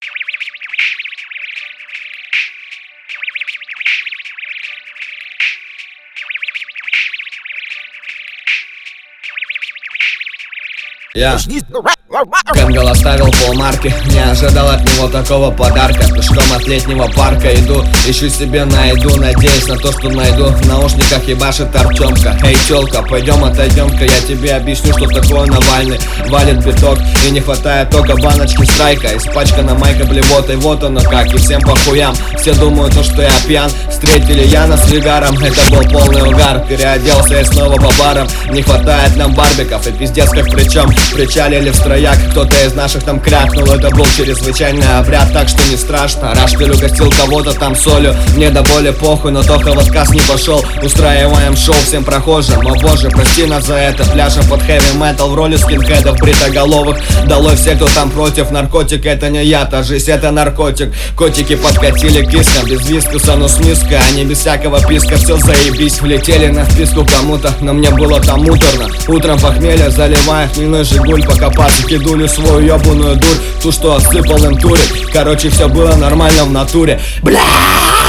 Я Кэнгл оставил полмарки, не ожидал от него такого подарка. Пешком от летнего парка иду, ищу себе найду, надеюсь на то, что найду. В наушниках ебашит Артемка. Эй, тёлка, пойдем отойдем-ка, я тебе объясню, что такое Навальный. Валит биток и не хватает только баночки страйка. Испачкана майка блевотой, вот оно как, и всем похуям. Все думают, что я пьян. Встретили Яна с Вигаром, это был полный угар. Переоделся и снова по барам. Не хватает нам барбиков, и пиздец как причем. Причалили в строяк, кто-то из наших там крякнул. Это был чрезвычайный обряд, так что не страшно. Рашпиль угостил кого-то там солью, мне до боли похуй, но только в отказ не пошел. Устраиваем шоу всем прохожим. О боже, прости нас за это. Пляжем под хэви метал в роли скинхедов бритоголовых. Долой все, кто там против. Наркотик это не яд, а жизнь это наркотик. Котики подкатили киском, без вискуса, но с миска, а не без всякого писка. Все заебись, влетели на вписку кому-то, но мне было там муторно. Утром похмелье заливая хмельной Жигуль, пока пасы кидули свою ебаную дурь, ту, что отсыпал им турик. Короче, все было нормально в натуре. Бля!